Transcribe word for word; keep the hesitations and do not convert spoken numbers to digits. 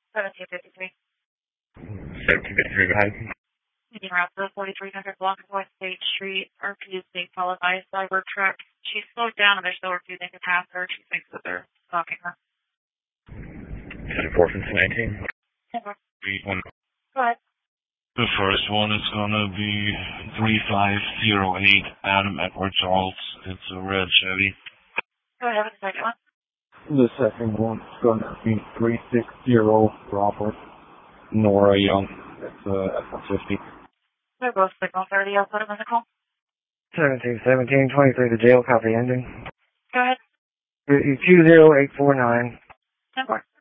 seventeen fifty-three. seventeen fifty-three, go ahead. Meeting route to forty-three hundred block of West State Street. R P is being followed by a cyber truck. She's slowed down and they're still refusing to pass her. She thinks that they're stalking her. Is it four since nineteen? Three, one. Go ahead. The first one is gonna be three five zero eight Adam Edward Charles. It's a red Chevy. Go ahead with the second one. The second one is gonna be three six zero Robert Nora Young. It's a F one fifty. They're both signal thirty. I'll put them in the call. seventeen seventeen twenty-three to jail, copy ending. Go ahead. two zero eight four nine. ten four.